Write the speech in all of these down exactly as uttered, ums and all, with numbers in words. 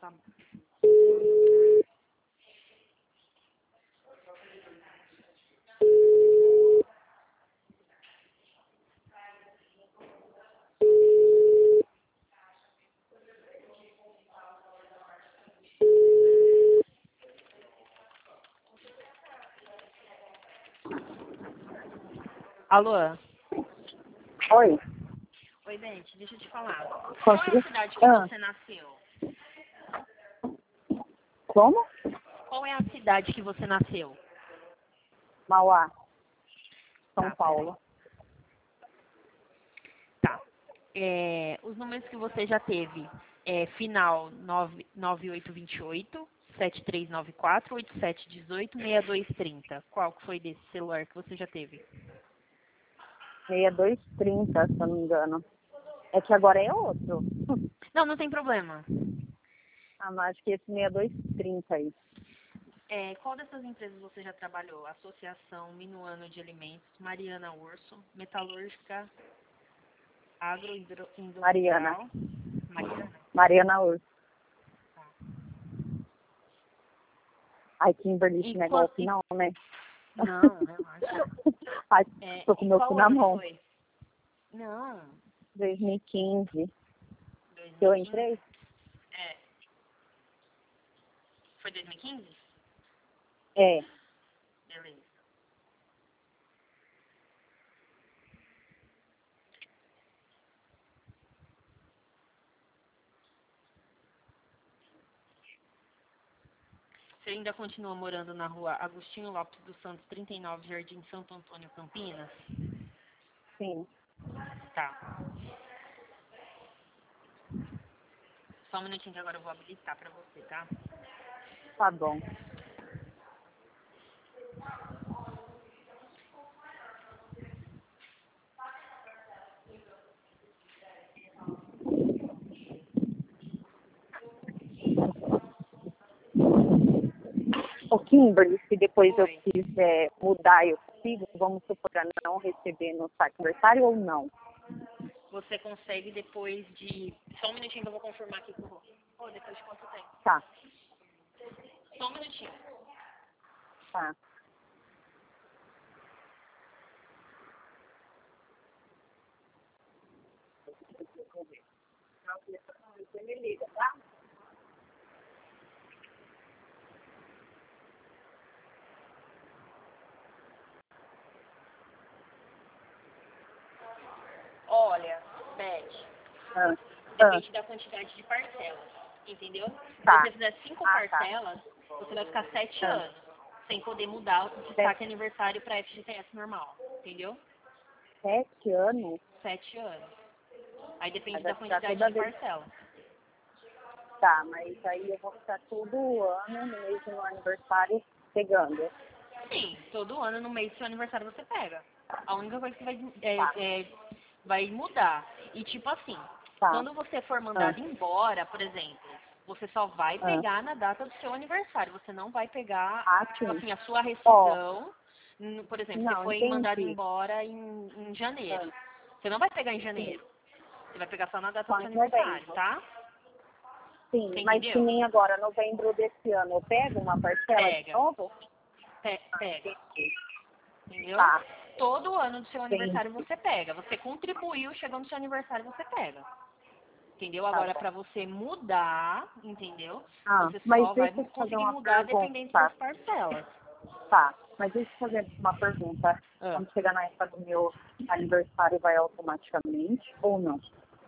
Tá. Alô? Oi. Oi, Beth, deixa eu te falar. Qual Qual é a cidade que ah. você nasceu? Como? Qual é a cidade que você nasceu? Mauá. São Tá, Paulo. Tá. É, os números que você já teve é final nove oito dois oito, sete três nove quatro, oito sete um oito, seis dois três zero. Qual que foi desse celular que você já teve? seis dois trinta, se eu não me engano. É que agora é outro. Não, não tem problema. Ah, mas acho que esse seis dois trinta aí. É, qual dessas empresas você já trabalhou? Associação Minuano de Alimentos, Mariana Urso, Metalúrgica, Agroindustrial. Mariana. Mariana? Mariana Urso. Tá. Ai, Kimberly, E esse negócio quando- e- não, né? Não, relaxa. Ai, É, tô com e meu qual cu na ano mão. foi? Não, dois mil e quinze. Que eu dois mil e quinze? entrei? É. Foi dois mil e quinze? É. Beleza. Você ainda continua morando na rua Agostinho Lopes dos Santos, trinta e nove, Jardim Santo Antônio, Campinas? Sim. Tá. Só um minutinho que agora eu vou habilitar pra você, tá? Tá bom. Ô, Kimberly, se depois eu Oi. quiser mudar, eu consigo, vamos supor, pra não receber no site aniversário ou não? Você consegue depois de... Só um minutinho que eu vou confirmar aqui com o Rô. Ô, depois de quanto tempo? Tá, Só um minutinho. tá. Você me liga, tá? Olha, Beth, Ah, ah, depende da quantidade de parcelas, entendeu? Se tá. você fizer cinco Ah, tá. parcelas, você vai ficar sete Ah, anos sem poder mudar o destaque aniversário para F G T S normal, entendeu? sete anos? Sete anos. Aí depende Mas vai da ficar quantidade toda de vez. parcelas. Tá, mas aí eu vou ficar todo ano, no mês do meu aniversário, pegando. Sim, todo ano no mês do seu aniversário você pega. A única coisa que vai, é, Tá, é, vai mudar. E tipo assim, tá. quando você for Ah, mandado embora, por exemplo, você só vai ah. pegar na data do seu aniversário. Você não vai pegar, Ah, tipo sim. assim, a sua Ó, rescisão. n- Por exemplo, você não, foi mandado entendi. embora em, em janeiro. Ah, Você não vai pegar em sim, janeiro. Você vai pegar só na data do só seu em aniversário, novembro. tá? Você Sim, mas que entendeu? nem agora, novembro desse ano, eu pego uma parcela de Pega. novo? Pe- Ah, pega. entendi. Entendeu? Tá, Todo ano do seu entendi. aniversário você pega. Você contribuiu, chegando no seu aniversário você pega. Entendeu? Tá Agora, bom. pra você mudar, entendeu? Ah, Você mas só vai deixa eu te fazer conseguir uma mudar dependendo das pergunta. parcelas. Tá, mas deixa eu te fazer uma pergunta. Ah, Quando chegar na época do meu aniversário, vai automaticamente ou não?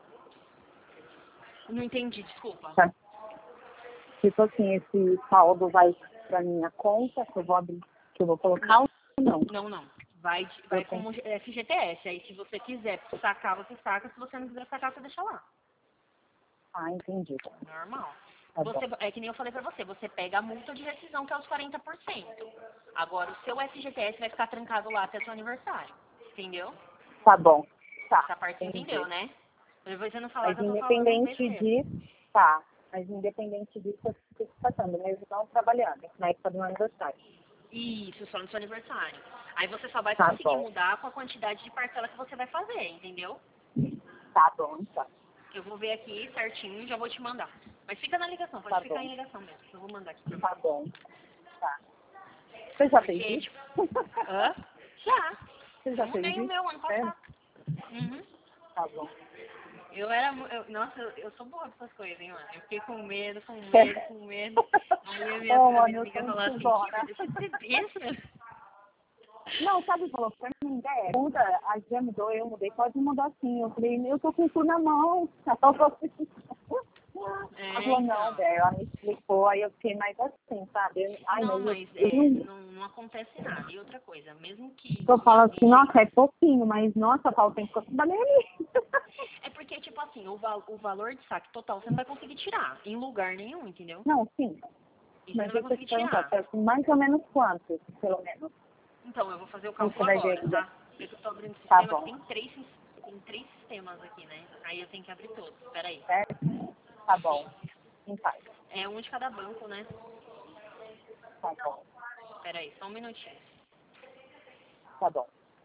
não entendi, desculpa. Tá? Tipo assim, esse saldo vai pra minha conta, que eu vou abrir, que eu vou colocar Não, ou não? não, não. Vai, Eu vai tenho. como F G T S. Aí, se você quiser sacar, você saca. Se você não quiser sacar, você deixa lá. Ah, entendi. Normal. Tá bom. Você, é que nem eu falei pra você, você pega a multa de rescisão, que é os quarenta por cento. Agora, o seu F G T S vai ficar trancado lá até seu aniversário. Entendeu? Tá bom. Tá, Essa parte você entendi. entendeu, né? Depois você não falar Mas que eu tô falando independente besteira. disso, tá. Mas independente disso, eu fico passando, mesmo não trabalhando, na época do meu aniversário. Isso, só no seu aniversário. Aí você só vai Tá conseguir bom. mudar com a quantidade de parcela que você vai fazer, entendeu? Tá bom, então. Eu vou ver aqui certinho e já vou te mandar. Mas fica na ligação, pode Tá ficar bom. em ligação mesmo. Eu vou mandar aqui pra Tá você. bom. Tá. Você já Porque, fez isso? tipo, hã? Já. Você já Eu fez mudei o isso? meu ano Sério? passado. Uhum. Tá bom. Eu era. mu- Eu, nossa, eu, eu sou boa com essas coisas, hein, mano. Eu fiquei com medo, com medo, com medo. Aí a minha, Ô, a mano, minha eu amiga sou falou muito assim: bom, Kika, deixa de ser besta. Não, sabe, falou pra mim, é, muda, a já mudou, eu mudei, pode mudar sim. Eu falei, eu tô com o cu na mão. Ela falou assim, É, ela falou, não, então. Bé, ela me explicou, aí eu fiquei mais assim, sabe? Eu, ai, Não, mas eu, mas eu é, não. não, não acontece nada. E outra coisa, mesmo que, Eu que falo alguém assim, chegue. nossa, é pouquinho, mas nossa, fala, tem que da minha É porque, tipo assim, o, val, o valor de saque total você não vai conseguir tirar em lugar nenhum, entendeu? Não, sim. E você Mas não vai deixa eu conseguir te perguntar, tirar. tá, mais ou menos quanto, pelo menos? Então, eu vou fazer o Você cálculo vai ver agora, ainda. tá? Eu tô abrindo o Tá sistema, que bom. tem três, sis- tem três sistemas aqui, né? Aí eu tenho que abrir todos. Pera aí. Certo? Tá bom. Sim. Em paz. É um de cada banco, né? Tá bom. Pera aí, só um minutinho. Tá bom.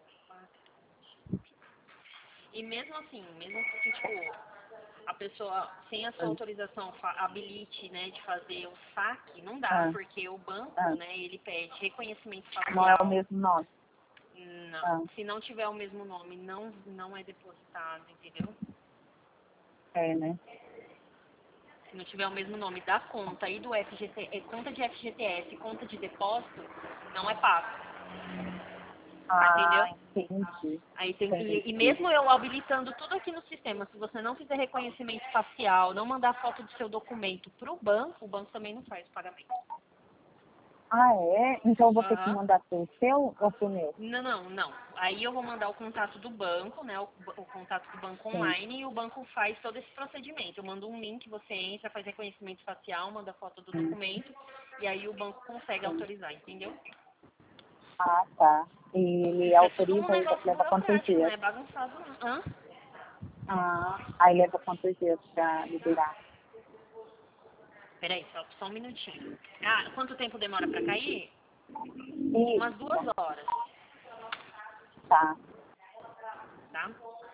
E mesmo assim, mesmo que, tipo, a pessoa, sem a sua autorização, fa- habilite, né, de fazer o saque, não dá, Ah, porque o banco, ah. né, ele pede reconhecimento Não é o facial. mesmo nome. Ah, Não. Se não tiver o mesmo nome, não, não é depositado, entendeu? é, né? Se não tiver o mesmo nome da conta e do F G T, é, conta de F G T S, conta de depósito, não é pago, entendeu? Ah, entendi. Aí tem, e, e Entendi. mesmo eu habilitando tudo aqui no sistema, se você não fizer reconhecimento facial, não mandar foto do seu documento para o banco, o banco também não faz o pagamento. Ah, é? Então eu vou ter que Aham. mandar pro seu ou pro meu? Não, não, não. Aí eu vou mandar o contato do banco, né? O, o contato do banco Sim. online e o banco faz todo esse procedimento. Eu mando um link, você entra, faz reconhecimento facial, manda foto do Hum, documento e aí o banco consegue sim. autorizar, entendeu? Ah, tá. E ele Isso é tudo um autoriza e negócio leva quantos burocrático, dias? né? Bagunçado não. Hã? Ah, aí leva quantos dias pra liberar? Peraí, só, só um minutinho. Ah, quanto tempo demora pra cair? Umas duas Isso. horas, Tá. tá?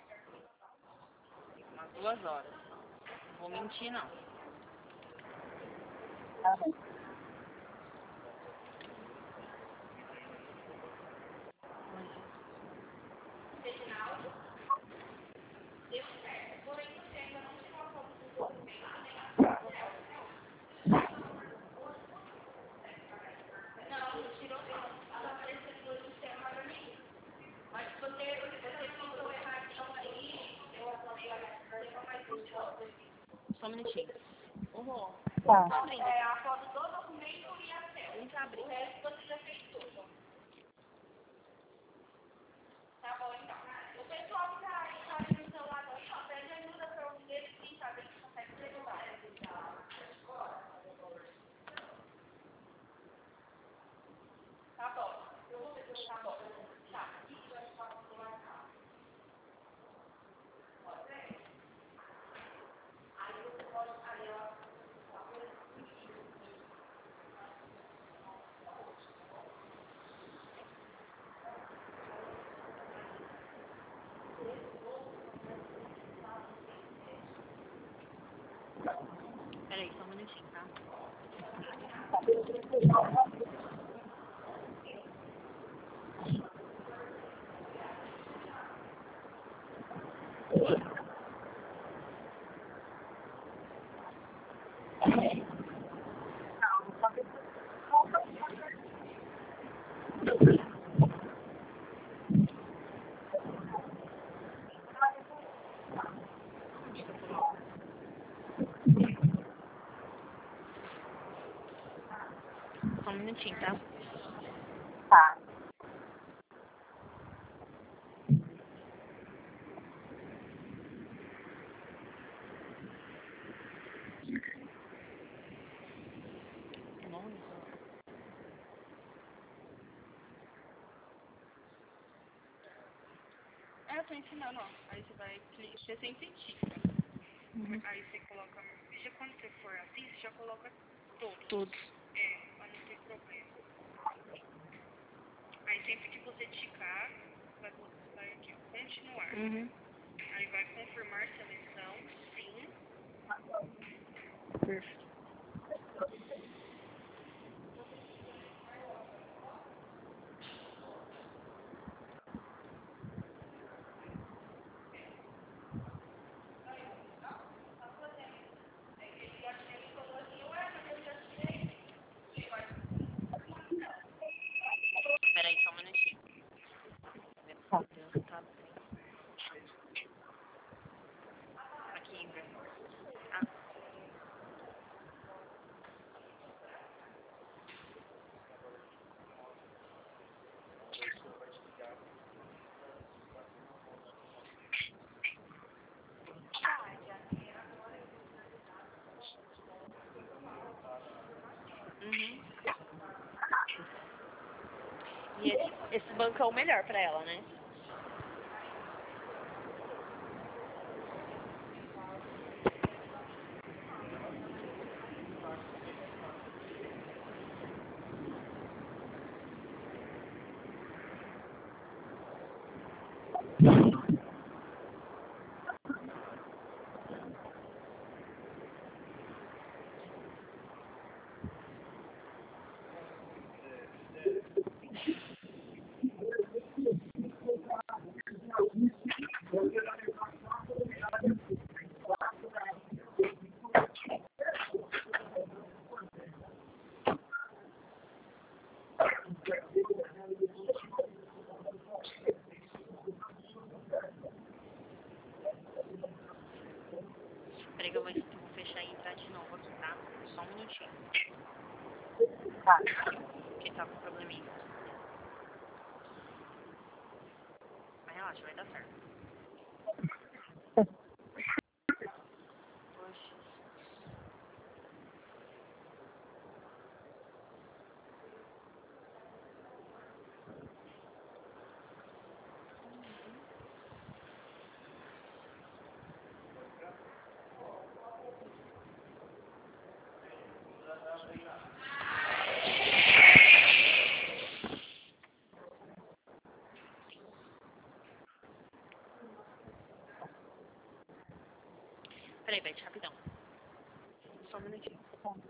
Umas duas horas. Não vou mentir, não. Tá bem. Só um minutinho. Ô, Rô, Tá. tá abrindo. É a foto do documento e a tela. Um tá abrindo. O resto você já fez tudo. Tá bom, então. O pessoal que tá aí, tá ali no celular, ó, pede ajuda pra um deles, sim, tá? Eles conseguem celular. Tá bom. Eu vou ver se tá bom. Tá. Peraí, só um minutinho, tá? Onde que eu coloco? Só um minutinho, tá? Tá. Nossa. É, eu tô ensinando, ó. Aí você vai, cli- você sempre tica. Uhum. Aí você coloca, já quando você for assim, você já coloca todos. Todos. É, pra não ter problema. Aí sempre que você ticar, vai, vai aqui, ó, continuar. Uhum. Aí vai confirmar seleção, sim. Perfeito. Espera aí só um minutinho. Tá. Meu Deus, tá bem. Aqui, Ingrid. Ah, uhum. E esse, esse banco é o melhor pra ela, né? Peraí que eu vou, eu vou fechar e entrar de novo aqui, tá? Só um minutinho. Tá. Porque tá com probleminha. Mas relaxa, vai dar certo. Poxa. Peraí, Beth, rapidão. Só um minutinho.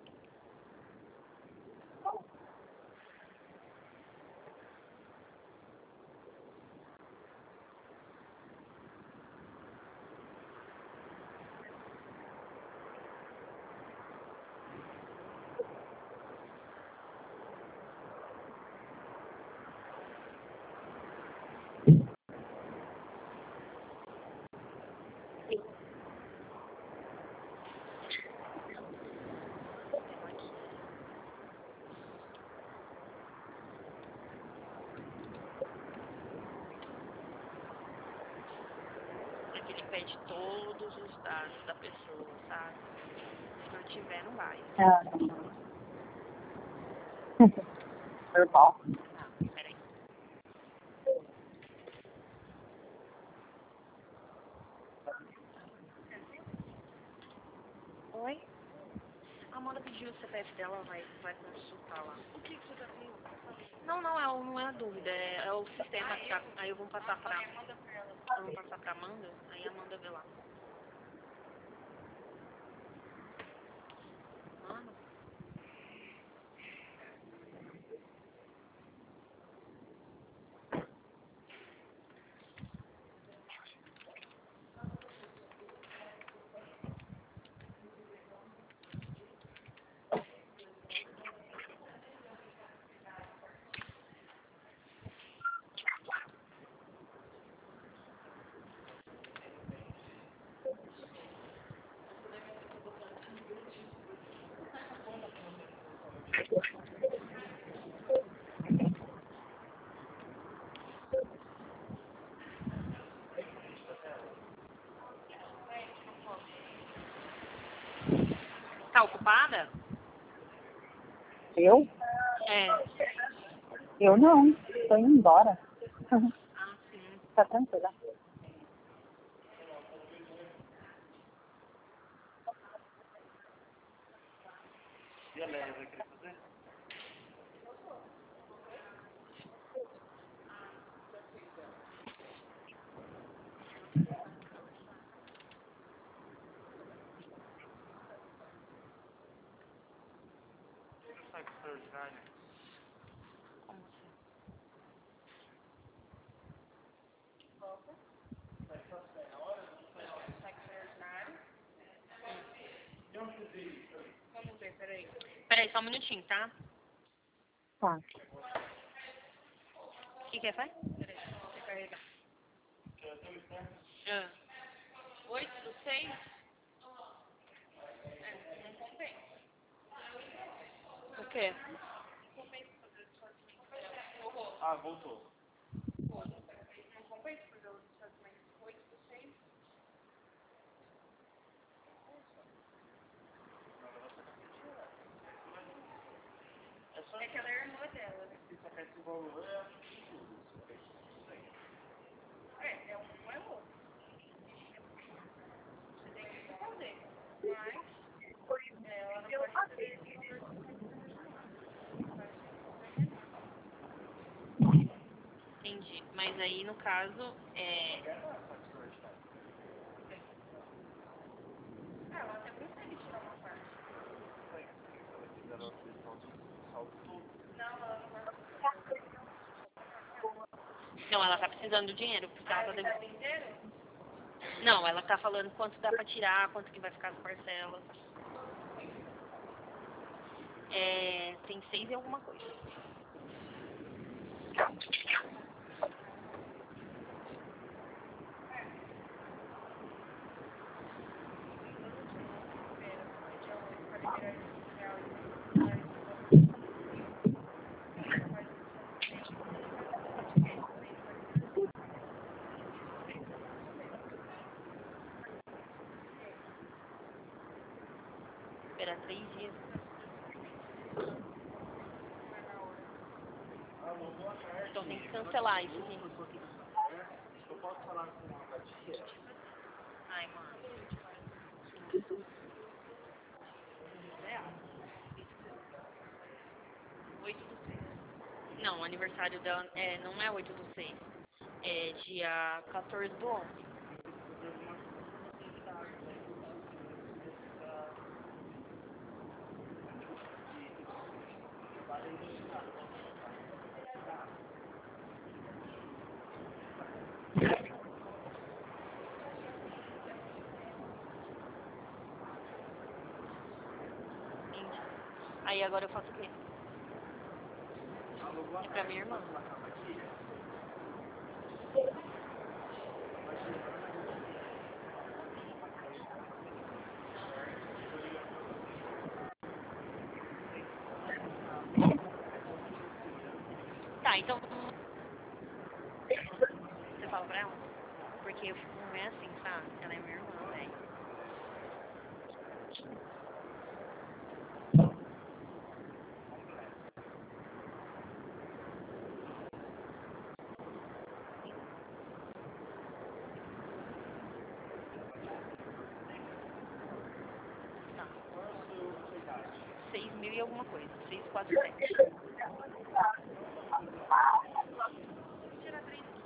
Aqui ele pede todos os dados da pessoa, sabe? Se não tiver, não vai. Ah. Normal. Tá, peraí. Oi? A Amanda pediu o C P F dela, vai, vai consultar lá. O que, que você tá pedindo? Não, não, é, o- não é a dúvida, é, é o sistema que tá. Aí eu vou passar pra. Eu vou passar pra Amanda, aí a Amanda vê lá. Mano. Tá ocupada? Eu? É. Eu não. Tô indo embora. Ah, sim. Tá tranquila. E a Léa vai querer fazer? saque extraordinário. Como assim? Vamos ver, peraí. Peraí, só um minutinho, tá? Tá. O que que é, pai? Peraí, deixa eu carregar. Ah. oito do seis? É, não compensa. O quê? Ah, voltou. Não compensa fazer os fragmentos oito do seis? É só É que ela é irmã dela, né? se sacar esse valor, é É, é um, não é outro. Você tem que fazer. Mas, é, ela não pode fazer esse valor. Entendi. Mas aí, no caso, é... Ah, ela até consegue tirar uma parte. Não, ela não vai conseguir. Não, ela tá precisando do dinheiro, porque Ah, ela tá ela devendo. tá inteiro? Não, ela tá falando quanto dá pra tirar, quanto que vai ficar as parcelas. É... Tem seis e alguma coisa. Esperar três dias. Então tem que cancelar isso aqui. Eu posso falar com a tia? Ai, mano. oito do seis. Não, o aniversário dela é, não é oito do seis. É dia quatorze do onze. Entendi. Aí agora eu faço o quê? É pra minha irmã. Tá, então você fala pra ela? Porque eu fico meio assim, sabe? Ela é minha irmã, velho. Tá. Seis mil e alguma coisa. Seis, quatro, sete. Tira três aqui.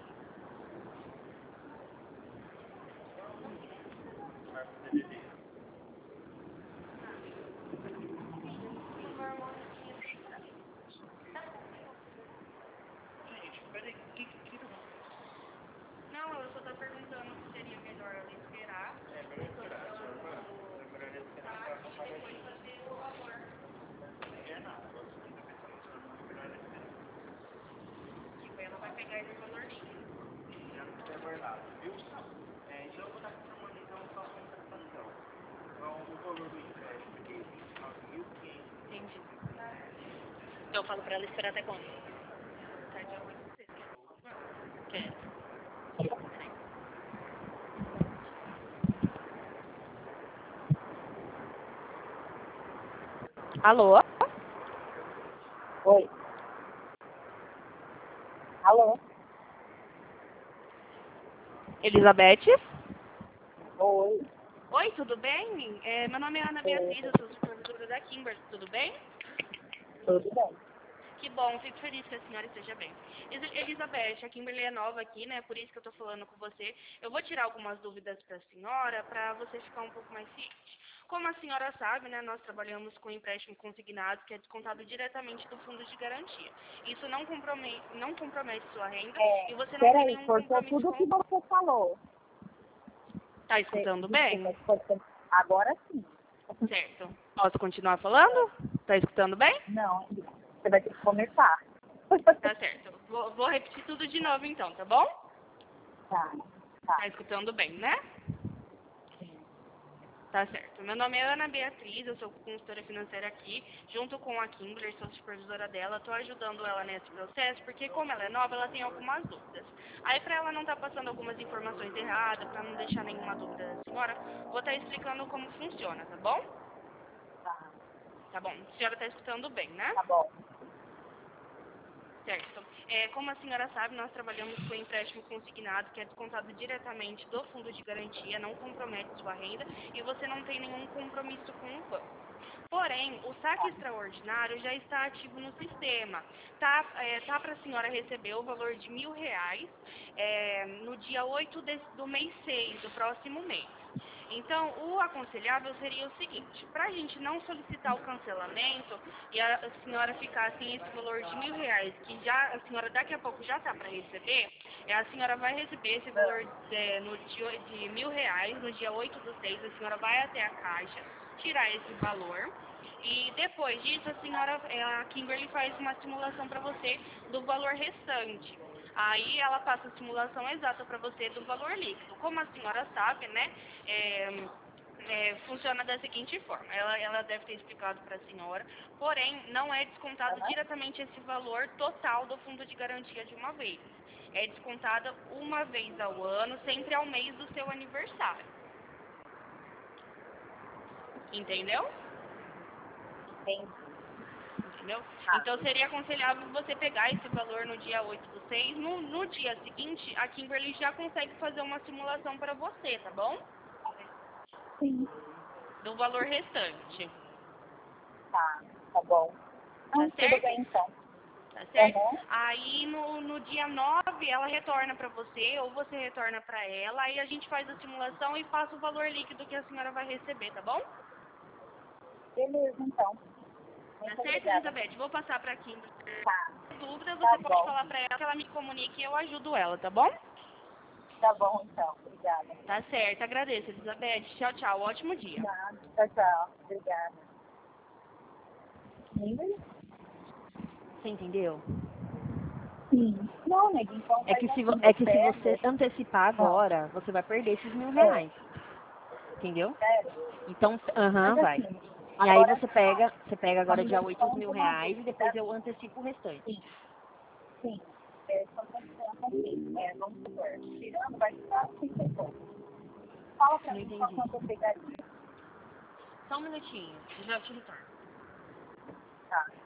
Não, eu só tô perguntando se seria melhor ela esperar. É melhor esperar, sua irmã. É melhor esperar pra não pagar Depois fazer o valor. Não é nada. Agora você tá pensando na sua irmã, é melhor ela esperar. Tipo, ela vai pegar esse valor líquido. Já não quer guardar, viu? É, então eu vou dar pra sua irmã, então eu faço uma interpretação. Então o valor do empréstimo aqui é vinte e nove mil e quinhentos. Entendi. Então eu falo pra ela esperar até quando? Tá dia oito do seis. Quero. Alô? Oi. Alô? Elizabeth? Oi. Oi, tudo bem? É, meu nome é Ana Beatriz, eu sou supervisora da Kimber, tudo bem? Tudo bem. Que bom, fico feliz que a senhora esteja bem. Elis- Elizabeth, a Kimberly é nova aqui, né? Por isso que eu tô falando com você. Eu vou tirar algumas dúvidas para a senhora, para você ficar um pouco mais ciente. Como a senhora sabe, né, nós trabalhamos com empréstimo consignado, que é descontado diretamente do fundo de garantia. Isso não compromete, não compromete sua renda É, e você não tem peraí, nenhum cortou compromisso tudo com que o... você falou. Tá escutando bem? Desculpa, cortou. Agora sim. Certo. Posso continuar falando? Tá escutando bem? Não, você vai ter que começar. Tá certo. Vou, vou repetir tudo de novo então, tá bom? Tá, tá. Tá escutando bem, né? Tá certo. Meu nome é Ana Beatriz, eu sou consultora financeira aqui, junto com a Kimberly, sou supervisora dela. Estou ajudando ela nesse processo, porque como ela é nova, ela tem algumas dúvidas. Aí, para ela não estar passando algumas informações erradas, para não deixar nenhuma dúvida da senhora, vou estar explicando como funciona, tá bom? Tá, Tá bom. A senhora está escutando bem, né? tá bom. Certo. É, como a senhora sabe, nós trabalhamos com empréstimo consignado, que é descontado diretamente do fundo de garantia, não compromete sua renda e você não tem nenhum compromisso com o banco. Porém, o saque extraordinário já está ativo no sistema. Tá, é, tá para a senhora receber o valor de mil reais é, no dia oito de, do mês seis, do próximo mês. Então, o aconselhável seria o seguinte, para a gente não solicitar o cancelamento e a, a senhora ficar sem esse valor de mil reais, que já a senhora daqui a pouco já está para receber, é, a senhora vai receber esse valor é, no dia, de mil reais no dia oito do seis, a senhora vai até a caixa, tirar esse valor. E depois disso, a senhora, a Kimberly faz uma simulação para você do valor restante. Aí ela passa a simulação exata para você do valor líquido. Como a senhora sabe, né, é, é, funciona da seguinte forma. Ela, ela deve ter explicado para a senhora, porém, não é descontado Uhum. diretamente esse valor total do fundo de garantia de uma vez. É descontada uma vez ao ano, sempre ao mês do seu aniversário. Entendeu? Entendi. Entendeu? Tá. Então seria aconselhável você pegar esse valor no dia oito do seis. No, no dia seguinte, a Kimberly já consegue fazer uma simulação para você, tá bom? Sim. Do valor restante. Tá, tá bom. Tá Não, tudo certo? bem então. Tá certo? Uhum. Aí no, no dia nove ela retorna para você ou você retorna para ela. Aí a gente faz a simulação e passa o valor líquido que a senhora vai receber, tá bom? Beleza, então. Tá Muito certo, obrigada. Elizabeth? Vou passar para a Kimberly. Tá, Dúvida, tá você pode bom. falar para ela que ela me comunique e eu ajudo ela, tá bom? Tá bom, então. Obrigada. Tá certo, agradeço, Elizabeth. Tchau, tchau. Ótimo dia. Nada. Tchau, tchau. Obrigada. Kimberly? Você entendeu? Sim. Não, nega, então É faz que se, assim, vo- eu é que se pego. você antecipar agora, você vai perder esses mil É, reais. Entendeu? sério. Então, aham, Mas vai. assim, E aí agora você pega, você pega agora quando dia eu oito os conto mil uma reais vez, e é depois eu antecipo o restante. assim, sim. É, só que assim, é, vamos supor, tirando vai ficar cinco pontos. Fala pra Não mim só entendi. quanto eu pegaria. Só um minutinho, eu já te retorno. Tá.